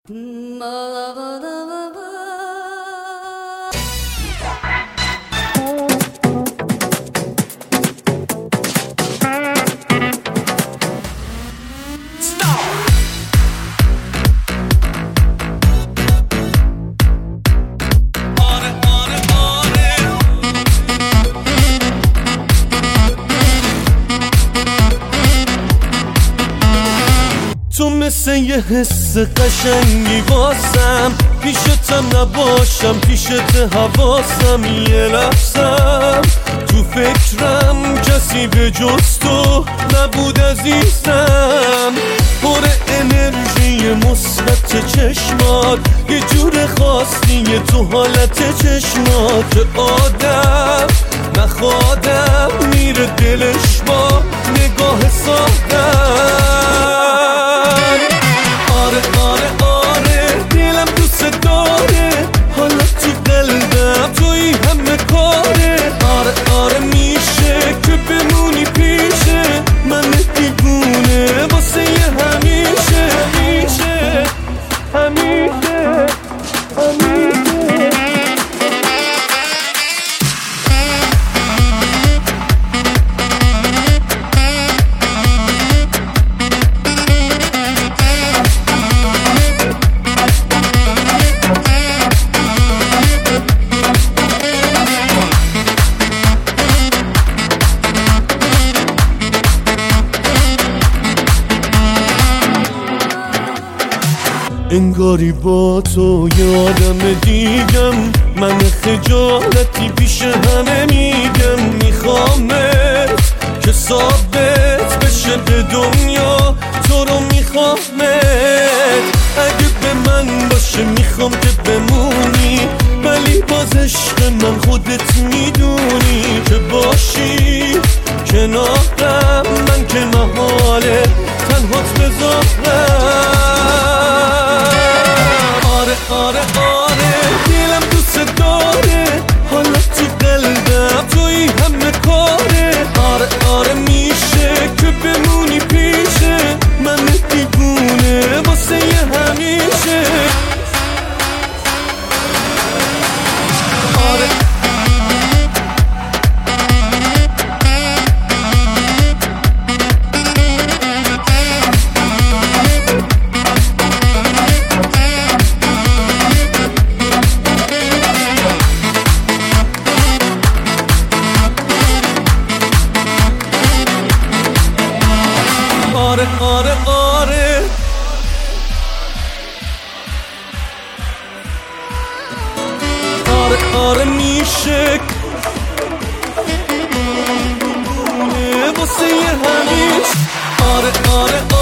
تو مثل یه حس قشنگی واسم، پیشتم نباشم پیشت حواسم، یه لحظم تو فکرم کسی به جز تو نبود عزیزم. پر انرژی مثبت چشمات، یه جور خاصیه تو حالت چشمات، آدم نخوادم میره دلش با نگاه سادم. آره دلم دوست داره، حالا تو قلبم توی همه کاره. آره میشه که بمونی پیشه من دیوونه واسه همیشه همیشه. انگاری با تو یادم دیگم، من خجالتی پیش همه میگم. میخوامت که ثابت بشه به دنیا تو رو میخوامت. اگه به من باشه میخوام که بمونی، ولی باز عشق من خودت میدونی که باشی کنارم، من که محاله تنهات بذارم. آره دلم دوست داره، حالا تو قلبم توی همه کاره. آره میشه که بمونی پیشه من دیوونه واسه همیشه. آره میشه واسه همیشه. آره